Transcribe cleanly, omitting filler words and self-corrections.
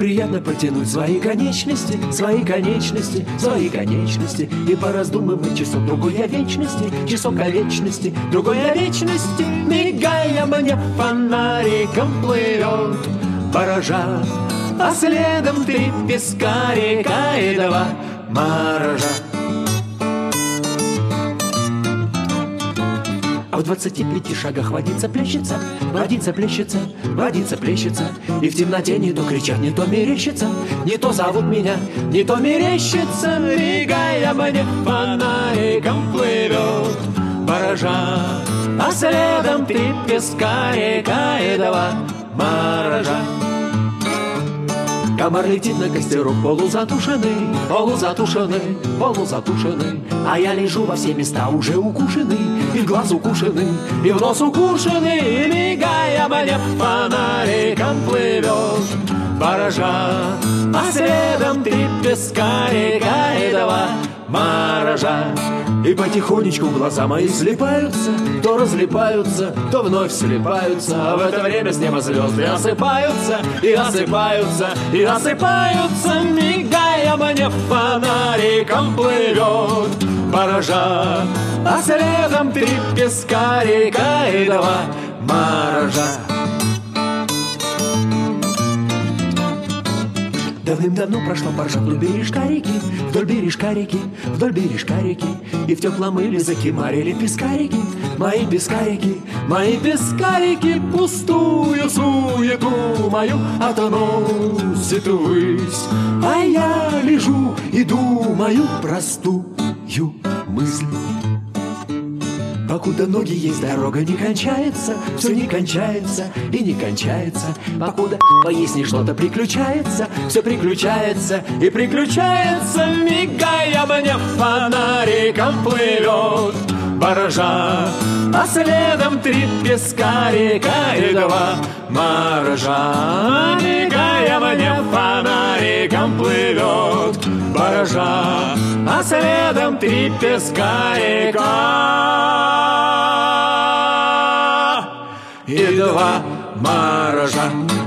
приятно потянуть свои конечности, свои конечности, свои конечности и пораздумывать часок другой о вечности, часок о вечности, другой о вечности. Мигая мне фонариком плывет баража, а следом 3 пескарика и 2 моржа. А в 25 шагах водица плещется, водица плещется, водица плещется. И в темноте не то кричат, не то мерещится, не то зовут меня, не то мерещится. Мигая мне фонариком плывет баража, а следом 3 пескарика и 2 моржа. Комар летит на костерок полузатушенный, полузатушенный, полузатушенный. А я лежу во все места уже укушенный, и в глаз укушенный, и в нос укушенный. И мигая мне фонариком плывет баража, а следом 3 пескарика и 2 моржа. И потихонечку глаза мои слипаются, то разлипаются, то вновь слипаются. А в это время с неба звезды осыпаются, и осыпаются, и осыпаются. Мигая мне фонариком плывет баража, а следом 3 пескарика и 2 моржа. Давным-давно прошла баржа вдоль бережка реки, вдоль бережка реки, вдоль бережка реки. И в теплом мыле закимарили пескарики, мои пескарики, мои пескарики. Пустую суету мою относит ввысь, а я лежу и думаю простую мысль. Покуда ноги есть, дорога не кончается, все не кончается и не кончается. Покуда есть, не что-то приключается, все приключается и приключается. Мигая мне фонариком плывет баржа, а следом 3 пескарика и 2 моржа. Мигая мне фонариком плывет баржа, а следом 3 пескарика и 2 моржа.